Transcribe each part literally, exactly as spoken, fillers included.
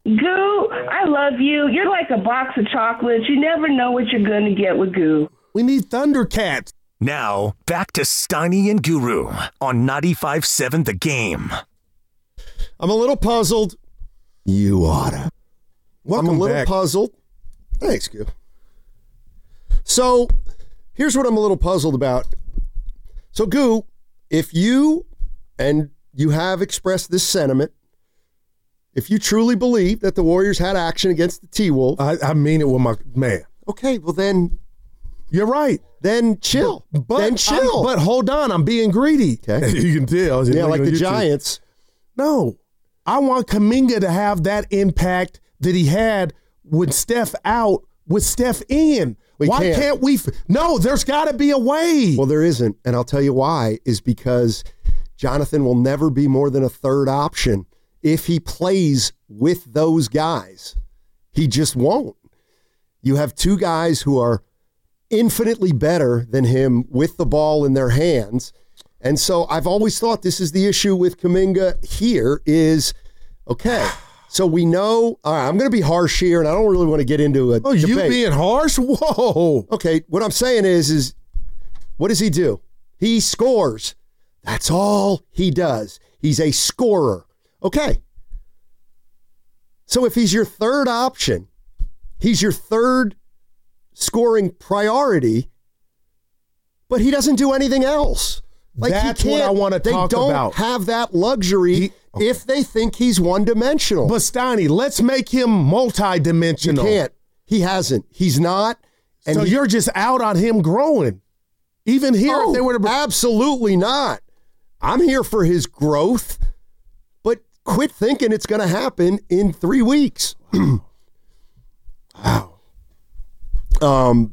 Goo, I love you. You're like a box of chocolates. You never know what you're going to get with Goo. We need Thundercats. Now, back to Steiny and Guru on ninety-five point seven The Game. I'm a little puzzled. You oughta. Welcome I'm a little back. puzzled. Thanks, Goo. So, here's what I'm a little puzzled about. So, Goo, if you, and you have expressed this sentiment, if you truly believe that the Warriors had action against the T-Wolves. I, I mean it with my man. Okay, well then. You're right. Then chill. But, but then chill. I'm, but hold on, I'm being greedy. Okay. You can tell. Yeah, like the YouTube. Giants. No. I want Kuminga to have that impact that he had with Steph out, with Steph in. We why can't. can't we? F- no, there's got to be a way. Well, there isn't. And I'll tell you why, is because Jonathan will never be more than a third option if he plays with those guys. He just won't. You have two guys who are infinitely better than him with the ball in their hands. And so I've always thought this is the issue with Kuminga here is, okay, so we know, all right, I'm going to be harsh here, and I don't really want to get into a Oh, debate. you being harsh? Whoa. Okay, what I'm saying is, is what does he do? He scores. That's all he does. He's a scorer. Okay. So if he's your third option, he's your third scoring priority, but he doesn't do anything else. Like That's he what I want to talk about. They don't about. have that luxury He, okay. if they think he's one-dimensional. But Steiny, let's make him multi-dimensional. You can't. He hasn't. He's not. And so he, you're just out on him growing. Even here, oh, if they were to... absolutely not. I'm here for his growth, but quit thinking it's going to happen in three weeks. Wow. Um.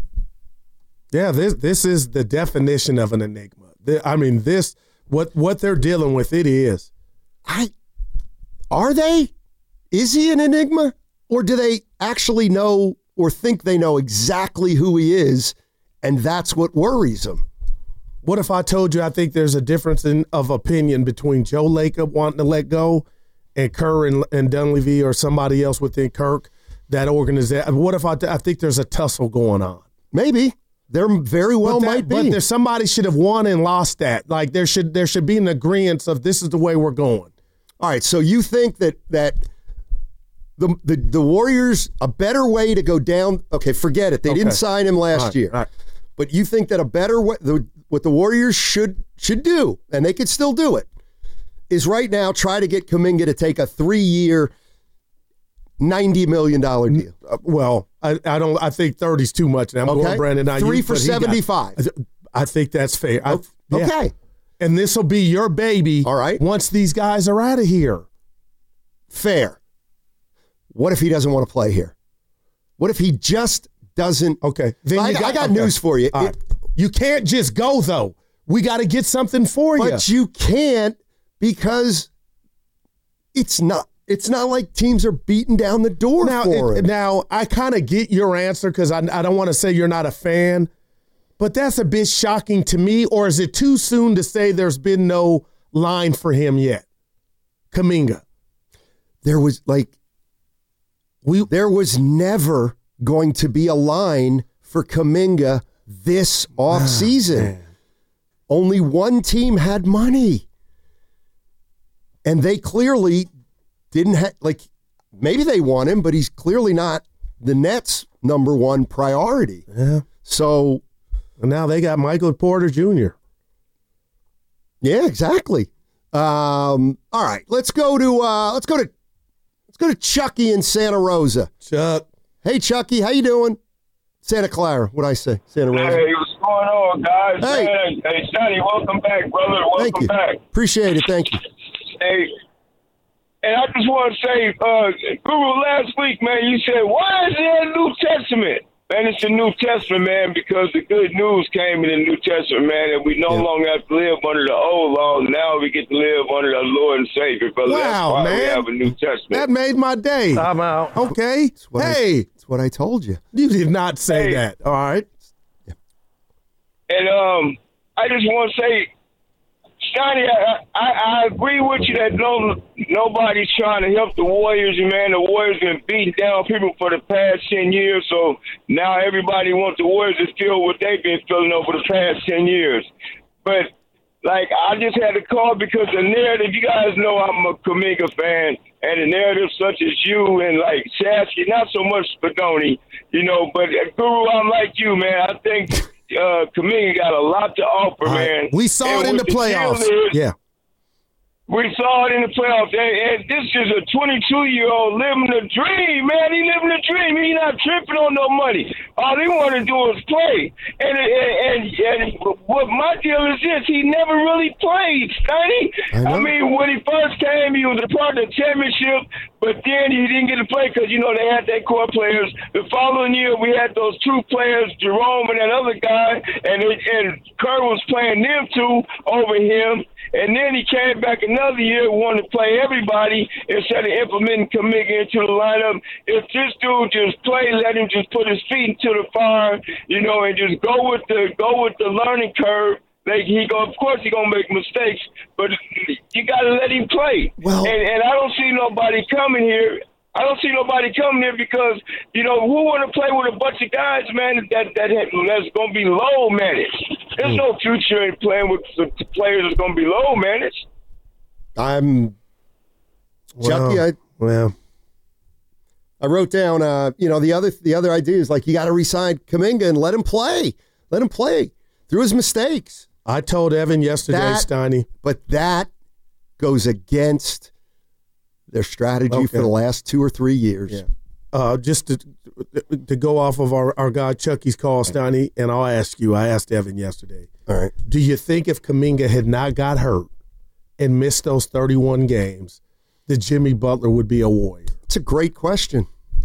Yeah, this this is the definition of an enigma. I mean, this what what they're dealing with. It is. I are they? Is he an enigma, or do they actually know or think they know exactly who he is, and that's what worries them? What if I told you I think there's a difference in of opinion between Joe Lacob wanting to let go and Kerr and, and Dunleavy or somebody else within Kirk, that organization? What if I, I think there's a tussle going on? Maybe. There very well but that, might be. But there, somebody should have won and lost that. Like there should there should be an agreement of this is the way we're going. All right, so you think that that the the, the Warriors, a better way to go down, okay, forget it. They Okay. didn't sign him last All right, year. all right. But you think that a better way, the, what the Warriors should should do, and they could still do it, is right now try to get Kuminga to take a three-year, ninety million dollars deal. Uh, well, I, I don't. I think thirty's too much. And I'm Okay. going Brandon. Ayuk, Three for but he got- seventy-five. I think that's fair. I, yeah. Okay. And this will be your baby. All right. Once these guys are out of here. Fair. What if he doesn't want to play here? What if he just doesn't? Okay. Then I, you I got okay. news for you. All It- right. You can't just go though. We got to get something for you. But you can't because it's not. It's not like teams are beating down the door Now, for it, him. now I kind of get your answer because I, I don't want to say you're not a fan, but that's a bit shocking to me. Or is it too soon to say there's been no line for him yet? Kuminga. There was like, we there was never going to be a line for Kuminga this offseason. Only one team had money. And they clearly didn't have, like, maybe they want him, but he's clearly not the Nets' number one priority. Yeah. So. And now they got Michael Porter Junior Yeah, exactly. Um, all right, let's go to uh, let's go to let's go to Chucky in Santa Rosa. Chuck. Hey, Chucky, how you doing? Santa Clara, what'd I say? Santa Rosa. Hey, what's going on, guys? Hey. Man, hey, Sonny, welcome back, brother. Welcome Thank you. back. Appreciate it. Thank you. Hey, and I just want to say, uh, Guru, last week, man, you said, why is there a New Testament? Man, it's the New Testament, man, because the good news came in the New Testament, man, and we no Yeah. longer have to live under the old law. Now we get to live under the Lord and Savior, brother. Wow, That's why man. we have a New Testament. That made my day. I'm out. Okay. what I- Hey, That's what I told you. you did not say Hey. that. All right. And um, I just want to say, Johnny, I, I, I agree with you that no nobody's trying to help the Warriors, and man, the Warriors been beating down people for the past ten years. So now everybody wants the Warriors to feel what they've been feeling over the past ten years. But like, I just had to call because the narrative. You guys know I'm a Kuminga fan, and the narrative such as you and like Shasky, not so much Spadoni, you know. But uh, Guru, I'm like you, man. I think. Uh, Kuminga got a lot to offer, All man. right. We saw and it in the, the playoffs. Is, yeah. We saw it in the playoffs. And, and this is a twenty-two-year-old living the dream, man. He living the dream. He not tripping on no money. All he want to do is play. And, and, and, and what my deal is this, he never really played, Steiny. I, I mean, when he first came, he was a part of the championship, but then he didn't get to play because, you know, they had their core players. The following year, we had those two players, Jerome and that other guy, and, it, and Kerr was playing them two over him. And then he came back another year, wanted to play everybody instead of implementing Kuminga into the lineup. If this dude just play, let him just put his feet into the fire, you know, and just go with the go with the learning curve. Like he go, of course he gonna make mistakes, but you gotta let him play. Well, and and I don't see nobody coming here. I don't see nobody coming here because, you know, who want to play with a bunch of guys, man, that, that that's going to be low managed. There's no future in playing with the players that's going to be low managed. I'm Well, Chucky. I, well, I wrote down, uh, you know, the other the other idea is like you got to re-sign Kuminga and let him play. Let him play through his mistakes. I told Evan yesterday, That- Steiny. But that goes against their strategy Okay. for the last two or three years. Yeah. Uh, just to to go off of our, our guy Chucky's call, Steiny, and I'll ask you, I asked Evan yesterday, All right. do you think if Kuminga had not got hurt and missed those thirty-one games, that Jimmy Butler would be a Warrior? It's a great question.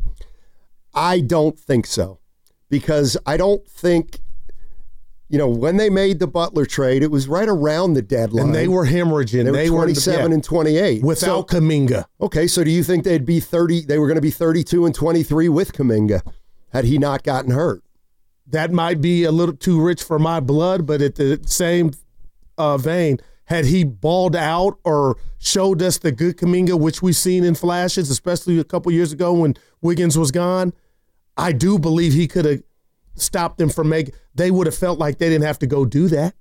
I don't think so, because I don't think, you know, when they made the Butler trade, it was right around the deadline. And they were hemorrhaging. They were They twenty-seven yeah, and twenty-eight. without So- Kuminga. Okay, so do you think they'd be thirty? They were going to be thirty-two and twenty-three with Kuminga had he not gotten hurt. That might be a little too rich for my blood, but at the same uh, vein, had he balled out or showed us the good Kuminga, which we've seen in flashes, especially a couple years ago when Wiggins was gone, I do believe he could have stopped them from making. They would have felt like they didn't have to go do that,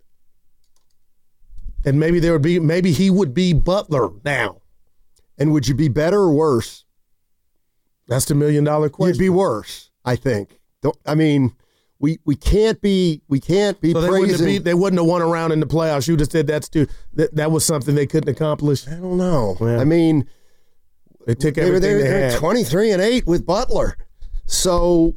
and maybe there would be. Maybe he would be Butler now. And would you be better or worse? That's the million dollar question. You'd be worse, I think. Don't- I mean, we we can't be we can't be So they wouldn't, have praising. beat, they wouldn't have won around in the playoffs. You just said that's too, that that was something they couldn't accomplish. I don't know. Yeah. I mean, They took they were everything they they, were had. twenty-three and eight with Butler. So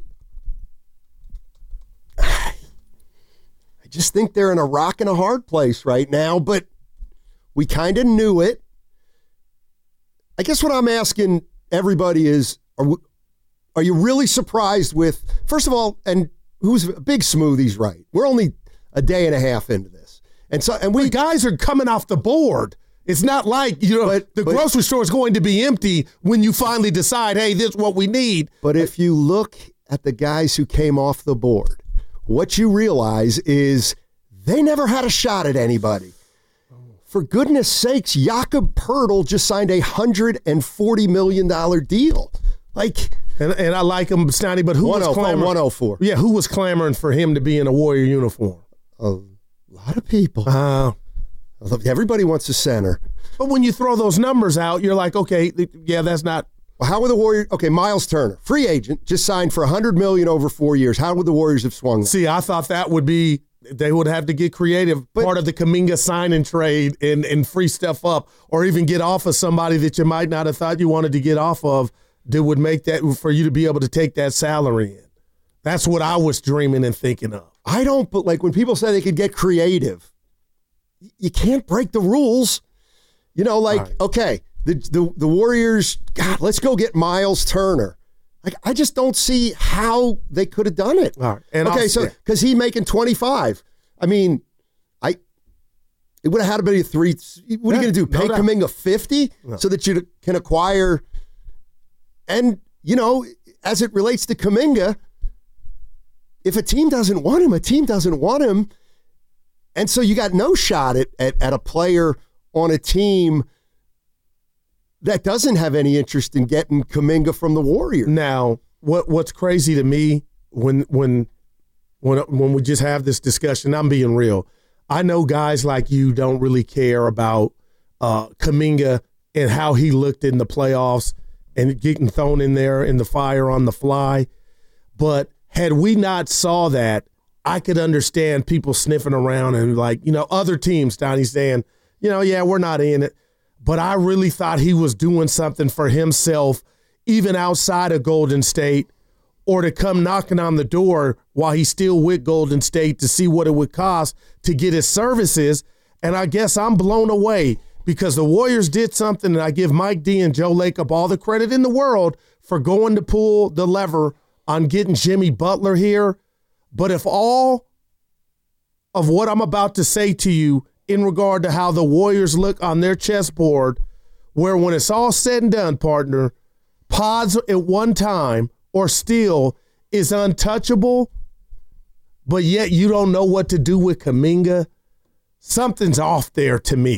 I just think they're in a rock and a hard place right now, but we kind of knew it. I guess what I'm asking everybody is, are, we, are you really surprised with, first of all, and who's Big Smoothie's right. We're only a day and a half into this. And so, and we The guys are coming off the board. It's not like, you know, But- the but- grocery store is going to be empty when you finally decide, hey, this is what we need. But if you look at the guys who came off the board, what you realize is they never had a shot at anybody. For goodness sakes, Jakob Poeltl just signed a one hundred forty million dollars deal. Like And, and I like him, Steiny, but who was clamoring? one oh four. Yeah, who was clamoring for him to be in a Warrior uniform? A lot of people. Uh, Everybody wants a center. but when you throw those numbers out, you're like, okay, th- yeah, that's not. Well, how would the Warriors? Okay, Miles Turner, free agent, just signed for one hundred million dollars over four years. How would the Warriors have swung that? See, I thought that would be, they would have to get creative, But- part of the Kuminga sign and trade and, and free stuff up, or even get off of somebody that you might not have thought you wanted to get off of that would make that, for you to be able to take that salary in. That's what I was dreaming and thinking of. I don't, but like when people say they could get creative, you can't break the rules. You know, like, Right. okay, the, the the Warriors, God, let's go get Miles Turner. Like, I just don't see how they could have done it. All right, and okay, I'll so say- because he making twenty-five. I mean, I it would have had to be a three. What are Yeah, you going to do? no Pay doubt. Kuminga fifty so that you can acquire. And you know, as it relates to Kuminga, if a team doesn't want him, a team doesn't want him. And so you got no shot at, at, at a player on a team that doesn't have any interest in getting Kuminga from the Warriors. Now, what what's crazy to me when when when when we just have this discussion, I'm being real. I know guys like you don't really care about uh, Kuminga and how he looked in the playoffs and getting thrown in there in the fire on the fly. But had we not saw that, I could understand people sniffing around and like, you know, other teams, Donnie, saying, you know, yeah, we're not in it. But I really thought he was doing something for himself, even outside of Golden State, or to come knocking on the door while he's still with Golden State to see what it would cost to get his services. And I guess I'm blown away because the Warriors did something, and I give Mike D and Joe Lacob all the credit in the world for going to pull the lever on getting Jimmy Butler here. But if all of what I'm about to say to you in regard to how the Warriors look on their chessboard, where when it's all said and done, partner, Pods at one time or still is untouchable, but yet you don't know what to do with Kuminga, something's off there to me.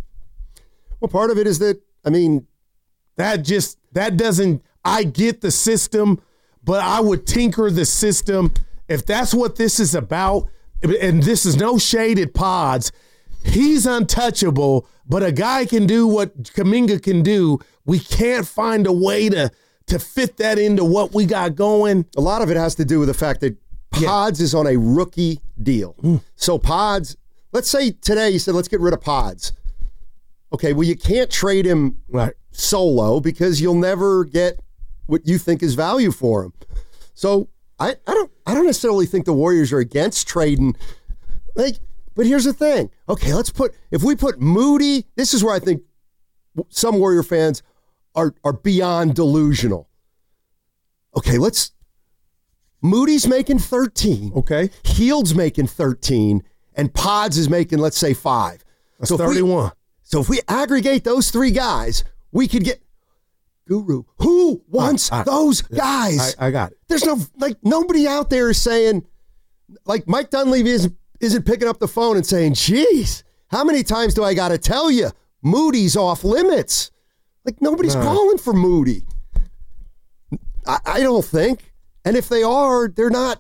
Well, part of it is that, I mean, that just, that doesn't, I get the system, but I would tinker the system. If that's what this is about, and this is no shade at Pods, he's untouchable, but a guy can do what Kuminga can do. We can't find a way to, to fit that into what we got going. A lot of it has to do with the fact that Pods yeah. is on a rookie deal. Mm. So Pods, let's say today you said, let's get rid of Pods. Okay, well, you can't trade him right. solo because you'll never get what you think is value for him. So I, I don't I don't necessarily think the Warriors are against trading. Like, but here's the thing. Okay, let's put if we put Moody, this is where I think some Warrior fans are are beyond delusional. Okay, let's Moody's making thirteen. Okay. Hield's making thirteen, and Pods is making, let's say, five. That's so thirty-one. We, so if we aggregate those three guys, we could get Guru. Who wants I, I, those guys? I, I got it. There's no, like, nobody out there is saying, like, Mike Dunleavy isn't, isn't picking up the phone and saying, geez, how many times do I got to tell you Moody's off limits? Like, nobody's no. calling for Moody. I, I don't think. And if they are, they're not.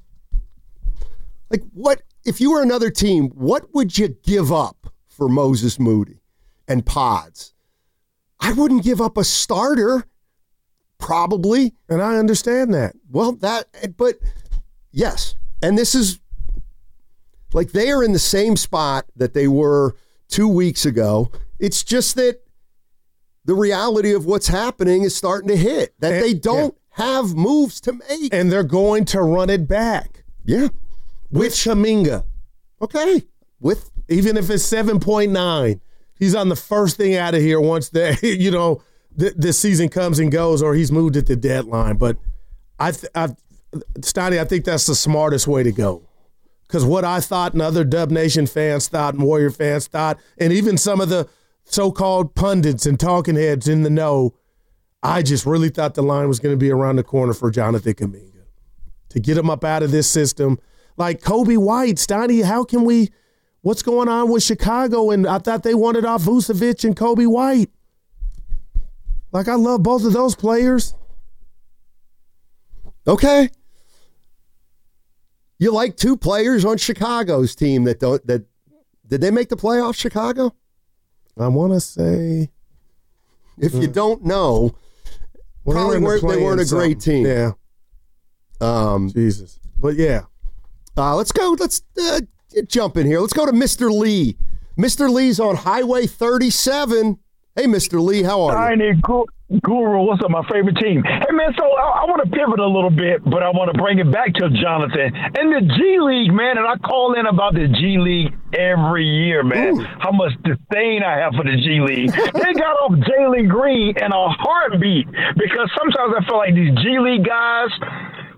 Like, what, if you were another team, what would you give up for Moses Moody and Pods? I wouldn't give up a starter, probably. And I understand that. Well, that, but yes. And this is, like, they are in the same spot that they were two weeks ago. It's just that the reality of what's happening is starting to hit, that and, they don't yeah. have moves to make. And they're going to run it back. Yeah. With Kuminga. Okay. With, even if it's seven point nine. He's on the first thing out of here once the you know th- this season comes and goes, or he's moved at the deadline. But I, th- I, Stoney, I think that's the smartest way to go. Because what I thought, and other Dub Nation fans thought, and Warrior fans thought, and even some of the so-called pundits and talking heads in the know, I just really thought the line was going to be around the corner for Jonathan Kuminga to get him up out of this system. Like Kobe White, Stoney, how can we? What's going on with Chicago? And I thought they wanted off Vucevic and Kobe White. Like, I love both of those players. Okay. You like two players on Chicago's team that don't, that, did they make the playoffs, Chicago? I want to say. If you don't know, well, probably they, weren't, they weren't a great team. Yeah. Um, Jesus. But yeah. Uh, let's go. Let's uh, jump in here. Let's go to Mister Lee. Mister Lee's on Highway thirty-seven. Hey, Mister Lee, how are Tiny you? Guru, what's up? My favorite team. Hey, man, so I, I want to pivot a little bit, but I want to bring it back to Jonathan. And the G League, man, and I call in about the G League every year, man. Ooh. How much disdain I have for the G League. They got off Jalen Green in a heartbeat because sometimes I feel like these G League guys,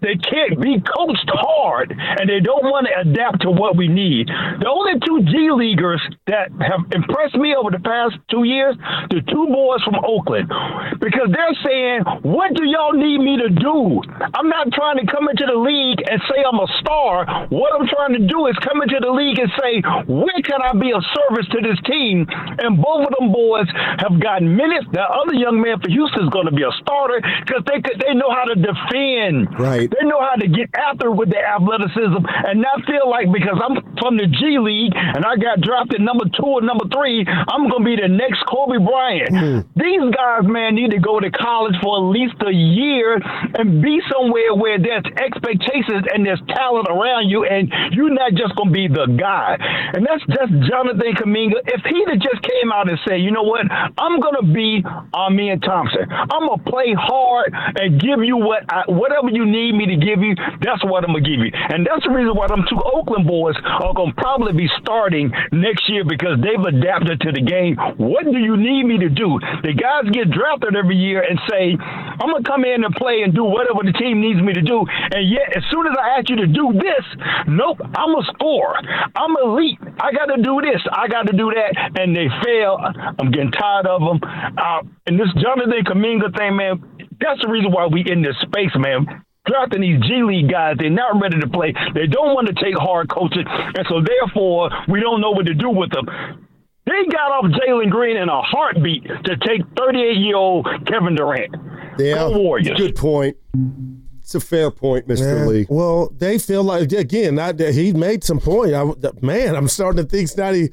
They can't be coached hard, and they don't want to adapt to what we need. The only two G Leaguers that have impressed me over the past two years, the two boys from Oakland, because they're saying, what do y'all need me to do? I'm not trying to come into the league and say I'm a star. What I'm trying to do is come into the league and say, where can I be of service to this team? And both of them boys have gotten minutes. The other young man for Houston is going to be a starter because they could, they know how to defend. Right. They know how to get after with their athleticism and not feel like because I'm from the G League and I got drafted number two or number three, I'm going to be the next Kobe Bryant. Mm. These guys, man, need to go to college for at least a year and be somewhere where there's expectations and there's talent around you and you're not just going to be the guy. And that's just Jonathan Kuminga. If he'd have just came out and said, you know what, I'm going to be Amen Thompson. I'm going to play hard and give you what I, whatever you need me to give you, that's what I'm going to give you. And that's the reason why them two Oakland boys are going to probably be starting next year because they've adapted to the game. What do you need me to do? The guys get drafted every year and say, I'm going to come in and play and do whatever the team needs me to do. And yet, as soon as I ask you to do this, nope, I'm a scorer. I'm elite. I got to do this. I got to do that. And they fail. I'm getting tired of them. Uh, and this Jonathan Kuminga thing, man, that's the reason why we in this space, man. Drafting these G League guys, they're not ready to play. They don't want to take hard coaching, and so therefore we don't know what to do with them. They got off Jalen Green in a heartbeat to take thirty-eight-year-old Kevin Durant. Yeah, Go Warriors. Good point. It's a fair point, Mister Yeah. Lee. Well, they feel like again, I, he made some point. I, man, I'm starting to think, Snotty,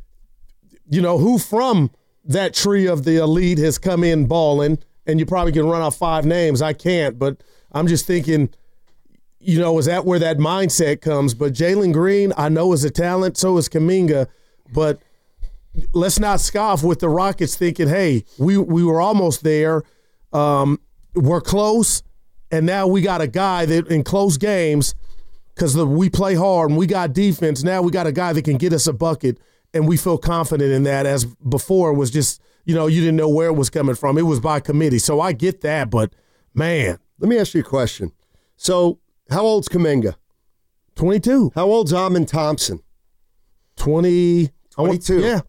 you know, who from that tree of the elite has come in balling, and you probably can run off five names. I can't, but I'm just thinking, you know, is that where that mindset comes? But Jalen Green, I know, is a talent. So is Kuminga. But let's not scoff with the Rockets thinking, hey, we, we were almost there. Um, we're close. And now we got a guy that in close games, because we play hard and we got defense, now we got a guy that can get us a bucket. And we feel confident in that, as before it was just, you know, you didn't know where it was coming from. It was by committee. So I get that. But, man. Let me ask you a question. So, how old's Kuminga? twenty-two. How old's Amen Thompson? twenty. twenty-two. Yeah.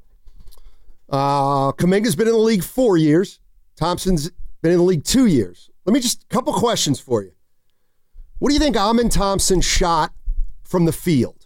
Uh, Kuminga's been in the league four years. Thompson's been in the league two years. Let me just, a couple questions for you. What do you think Amen Thompson shot from the field?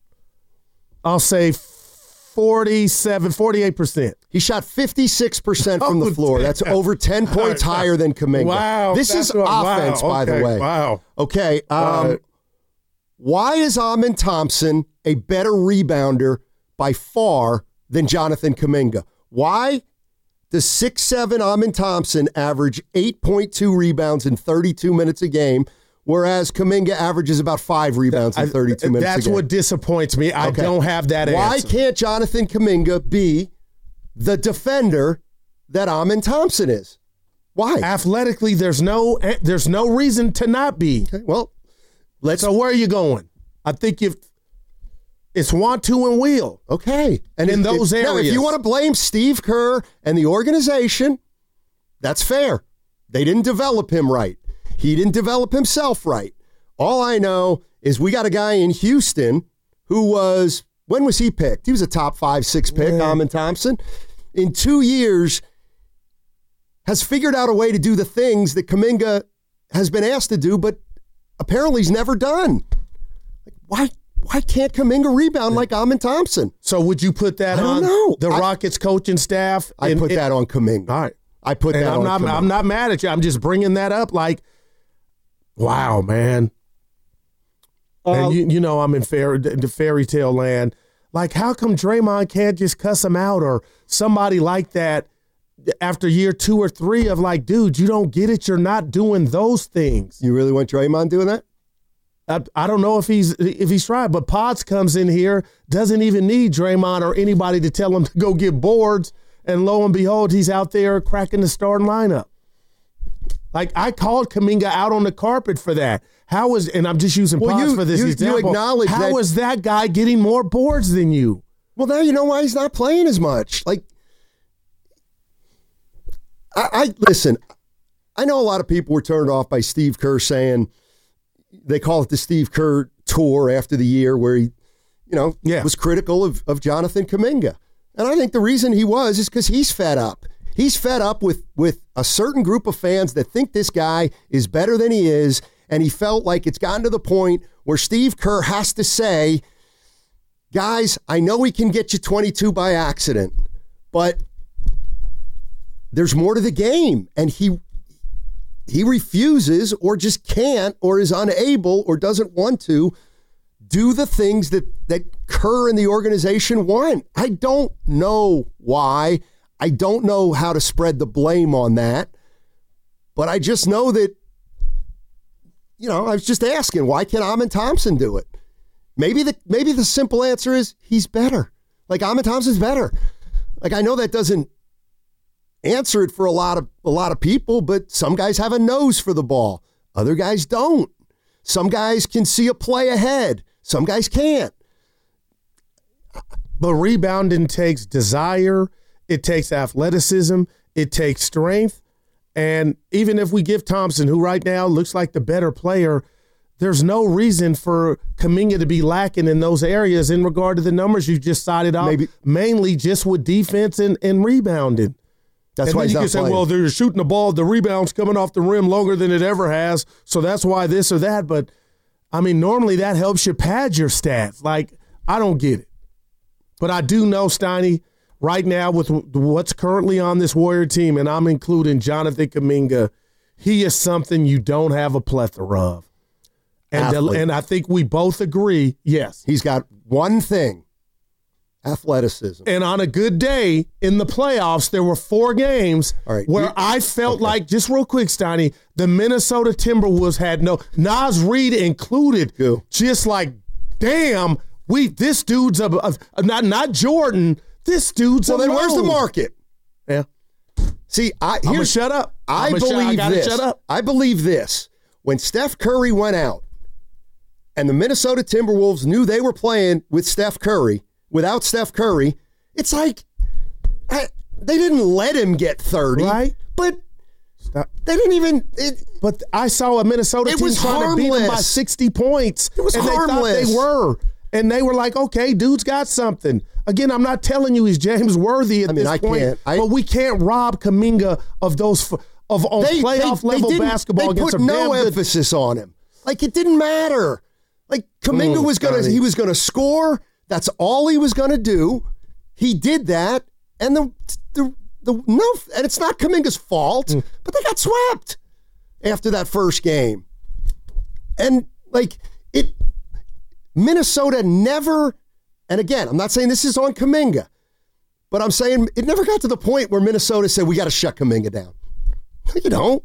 I'll say forty-seven, forty-eight percent. He shot fifty-six percent from the floor. That's over ten points higher than Kuminga. Wow. This is what, offense, wow, by okay, the way. Wow. Okay. Um, Uh, why is Amen Thompson a better rebounder by far than Jonathan Kuminga? Why does six seven Amen Thompson average eight point two rebounds in thirty-two minutes a game, whereas Kuminga averages about five rebounds in thirty-two I, minutes That's a game? what disappoints me. I Okay. don't have that Why answer. can't Jonathan Kuminga be the defender that Amen Thompson is? Why? Athletically, there's no there's no reason to not be. Okay, well, let's. So where are you going? I think if it's want to and will. Okay. And in if, those if, areas. Now, if you want to blame Steve Kerr and the organization, that's fair. They didn't develop him right. He didn't develop himself right. All I know is we got a guy in Houston who was, when was he picked? He was a top five, six pick, Yeah. Amen Thompson. In two years, has figured out a way to do the things that Kuminga has been asked to do, but apparently he's never done. Like, why why can't Kuminga rebound like Amen Thompson? So would you put that I don't on know. the I- Rockets coaching staff? I And put it- that on Kuminga. All right. I put And that I'm on not Kuminga. I'm not mad at you. I'm just bringing that up like, wow, man. Um, and you you know I'm in fairy, the fairy tale land. Like, how come Draymond can't just cuss him out or somebody like that after year two or three of like, dude, you don't get it. You're not doing those things. You really want Draymond doing that? I, I don't know if he's if he's tried, but Potts comes in here, doesn't even need Draymond or anybody to tell him to go get boards, and lo and behold, he's out there cracking the starting lineup. Like, I called Kuminga out on the carpet for that. How is, and I'm just using Well, Potts you- for this you- you example. acknowledge How that- is that guy getting more boards than you? Well, now you know why he's not playing as much. Like, I, I listen. I know a lot of people were turned off by Steve Kerr saying, they call it the Steve Kerr tour after the year where he, you know, yeah. was critical of, of Jonathan Kuminga. And I think the reason he was is because he's fed up. He's fed up with, with a certain group of fans that think this guy is better than he is, and he felt like it's gotten to the point where Steve Kerr has to say, guys, I know we can get you twenty-two by accident, but there's more to the game. And he he refuses or just can't or is unable or doesn't want to do the things that, that Kerr and the organization want. I don't know why. I don't know how to spread the blame on that. But I just know that, you know, I was just asking, why can't Amen Thompson do it? Maybe the maybe the simple answer is he's better. Like, Amen Thompson's better. Like, I know that doesn't answer it for a lot of a lot of people, but some guys have a nose for the ball. Other guys don't. Some guys can see a play ahead. Some guys can't. But rebounding takes desire. It takes athleticism. It takes strength. And even if we give Thompson, who right now looks like the better player, there's no reason for Kuminga to be lacking in those areas in regard to the numbers you just cited out, Maybe. mainly just with defense and, and rebounding. That's and why then he's you not can say, playing. well, they're shooting the ball, the rebound's coming off the rim longer than it ever has, so that's why this or that. But, I mean, normally that helps you pad your stats. Like, I don't get it. But I do know, Steiny, right now with what's currently on this Warrior team, and I'm including Jonathan Kuminga, he is something you don't have a plethora of. And, the, and I think we both agree, yes. He's got one thing, athleticism. And on a good day in the playoffs, there were four games All right. where you, I felt okay. like, just real quick, Steiny, the Minnesota Timberwolves had no, Naz Reid included, Go. just like, damn, we this dude's, a, a, not not Jordan, this dude's well, a then load. where's the market? Yeah. See, I I'm going to here's, shut up. I I'm believe sh- I this. Shut up. I believe this. When Steph Curry went out and the Minnesota Timberwolves knew they were playing with Steph Curry, without Steph Curry, it's like I, they didn't let him get thirty. Right. But Stop. they didn't even. It, but I saw a Minnesota it team was trying harmless. to beat them by sixty points. It was and harmless. They thought they were. And they were like, okay, dude's got something. Again, I'm not telling you he's James Worthy at I mean, this I point, can't. I, but we can't rob Kuminga of those f- of on they, playoff they, level they basketball They against put a no damn good- emphasis on him. Like, it didn't matter. Like, Kuminga Mm, was gonna, Johnny. he was gonna score. That's all he was gonna do. He did that, and the the the no, and it's not Kuminga's fault, mm. but they got swept after that first game, and like it. Minnesota never, and again, I'm not saying this is on Kuminga, but I'm saying it never got to the point where Minnesota said, we got to shut Kuminga down. You don't.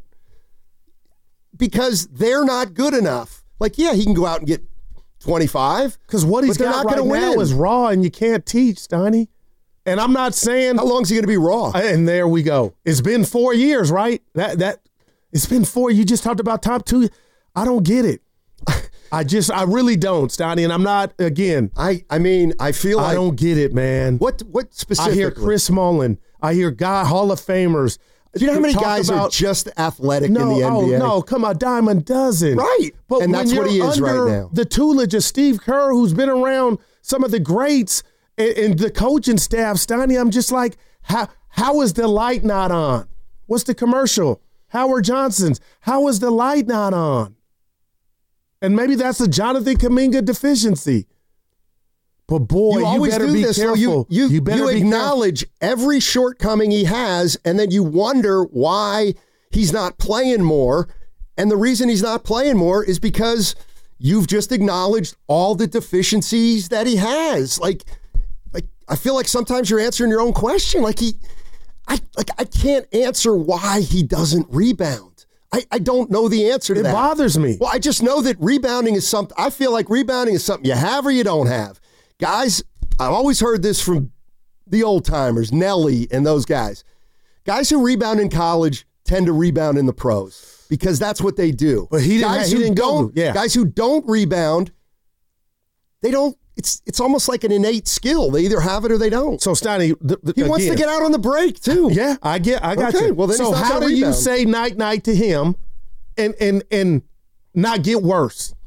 Because they're not good enough. Like, yeah, he can go out and get twenty-five. Because what he's but they're got not right gonna now win. is raw, and you can't teach, Steiny. And I'm not saying... How long is he going to be raw? And there we go. It's been four years, right? That that It's been four. You just talked about top two. I don't get it. I just, I really don't, Steiny, and I'm not, again. I, I mean, I feel like. I don't get it, man. What what specifically? I hear Chris Mullin. I hear guy Hall of Famers. Do you know how many talk guys about, are just athletic no, in the N B A? Oh, no, come on, dime a dozen. Right. But and that's when what he you're is right under now. The tutelage of Steve Kerr, who's been around some of the greats and, and the coaching staff, Steiny, I'm just like, how how is the light not on? What's the commercial? Howard Johnson's. How is the light not on? And maybe that's a Jonathan Kuminga deficiency. But boy, you, you always better do be this, careful. You, you, you better you be acknowledge careful. every shortcoming he has, and then you wonder why he's not playing more. And the reason he's not playing more is because you've just acknowledged all the deficiencies that he has. Like, like I feel like sometimes you're answering your own question. Like he, I like I can't answer why he doesn't rebound. I, I don't know the answer to it that. It bothers me. Well, I just know that rebounding is something, I feel like rebounding is something you have or you don't have. Guys, I've always heard this from the old timers, Nelly and those guys. Guys who rebound in college tend to rebound in the pros because that's what they do. But he didn't, guys he who didn't don't, go. Yeah. Guys who don't rebound, they don't, it's it's almost like an innate skill. They either have it or they don't. So, Steiny, the, the, he again, wants to get out on the break, too. Yeah, I get I got okay, you. Well, then so he's not how do rebound. you say night-night to him and, and, and not get worse?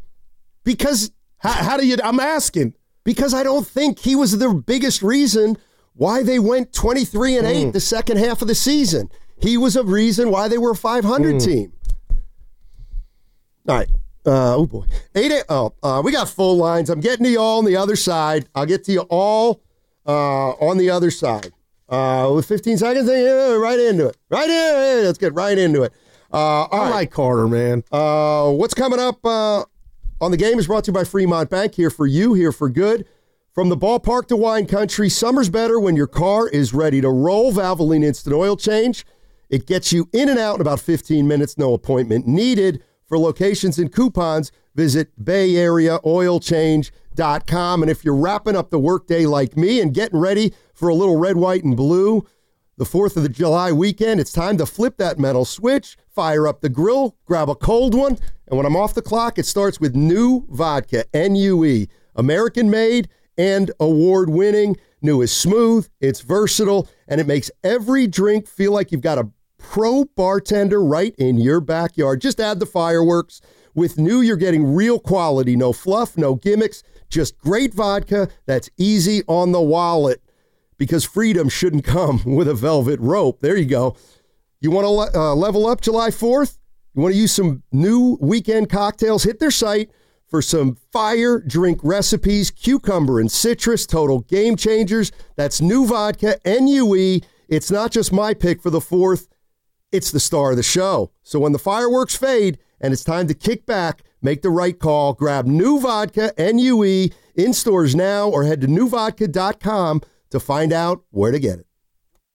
Because how, how do you? I'm asking because I don't think he was the biggest reason why they went twenty-three and eight mm. the second half of the season. He was a reason why they were a five hundred mm. team. All right. Uh, oh, boy. Eight, eight, oh, uh, we got full lines. I'm getting to you all on the other side. I'll get to you all uh, on the other side. Uh, with fifteen seconds, yeah, right into it. Right in. Let's get right into it. Uh, all I right. like Carter, man. Uh, what's coming up uh, on the game is brought to you by Fremont Bank. Here for you, here for good. From the ballpark to wine country, summer's better when your car is ready to roll. Valvoline Instant Oil Change. It gets you in and out in about fifteen minutes. No appointment needed. For locations and coupons, visit bay area oil change dot com. And if you're wrapping up the workday like me and getting ready for a little red, white, and blue, the fourth of the July weekend, it's time to flip that mental switch, fire up the grill, grab a cold one, and when I'm off the clock, it starts with New Vodka, N U E, American-made and award-winning. New is smooth, it's versatile, and it makes every drink feel like you've got a pro bartender right in your backyard. Just add the fireworks. With New, you're getting real quality. No fluff, no gimmicks, just great vodka that's easy on the wallet. Because freedom shouldn't come with a velvet rope. There you go. You want to le- uh, level up July fourth? You want to use some new weekend cocktails? Hit their site for some fire drink recipes, cucumber and citrus, total game changers. That's New Vodka, N U E. It's not just my pick for the fourth. It's the star of the show. So when the fireworks fade and it's time to kick back, make the right call. Grab New Vodka, N U E, in stores now or head to new vodka dot com to find out where to get it.